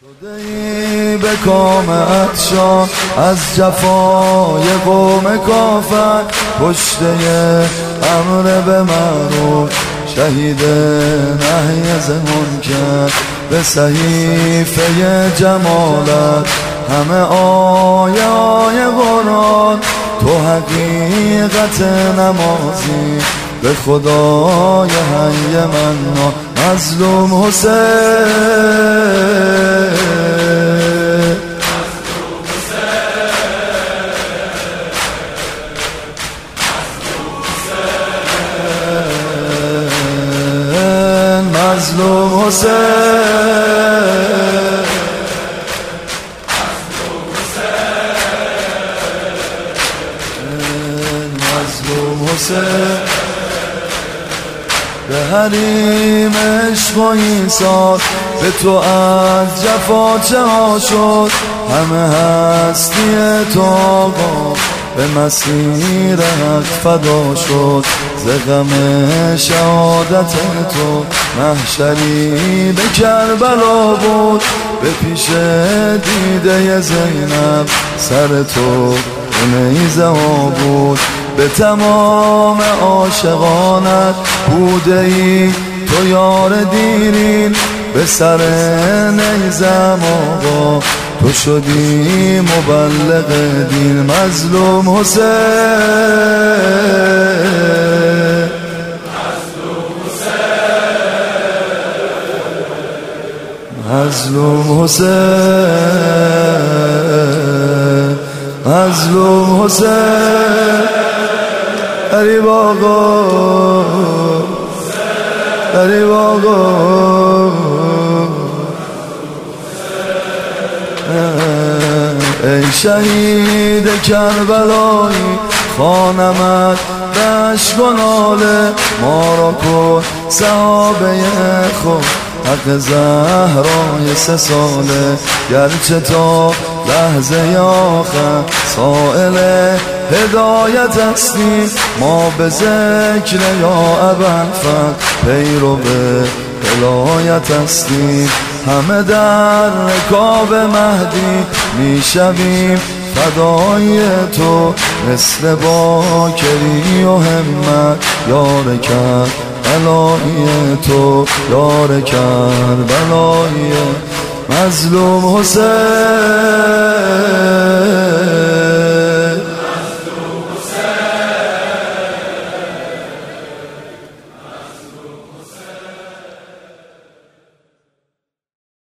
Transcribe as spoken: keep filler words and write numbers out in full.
شده‌ای به کامت شاه از جفای قوم کافر، پشته امر به معروف شهید نهی از منکر، به صحیفه جمالت همه آیه آیه قرآن، تو حقیقت نمازی به خدای حی منان. مظلوم حسین، مظلوم حسین، مظلوم حسین، به حریم عشق و ایثار به تو از جفا چه ها شد، همه هستی تو آقا به مسیر حق فدا شد. ز غم شهادت تو محشری به کربلا بود، به پیش دیده زینب سر تو به نیزه ها بود. به تمام عاشقانت بوده ای تو یار دیرین، به سر نیزم آقا تو شدی مبلغ دین. مظلوم حسین، مظلوم حسین، مظلوم حسین، غریب آقا، غریب آقا، ای شهید کربلایی خانمت به اشک و ناله، ما را کن صحابه خود حق زهرای سه ساله، گرچه تا لحظه آخر سائل هدایت هستیم، ما به ذکر یا ابوالفضل پیرو به ولایت هستیم. همه در رکاب مهدی میشویم فدای تو، مثل باکری و همت یار کربلایی تو، یار کربلایی. مظلوم حسین،